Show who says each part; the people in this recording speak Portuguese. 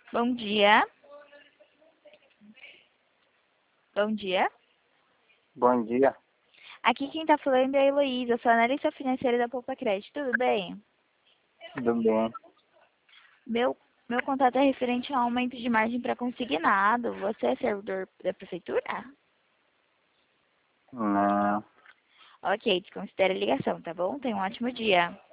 Speaker 1: Bom dia. Bom dia.
Speaker 2: Bom dia,
Speaker 1: Aqui quem tá falando é a Heloísa, sou analista financeira da Poupa Crédito, tudo bem?
Speaker 2: tudo bem?
Speaker 1: Meu contato é referente ao aumento de margem para consignado. Você é servidor da prefeitura?
Speaker 2: Não.
Speaker 1: Ok, desconsidere a ligação, tá bom? Tenha um ótimo dia.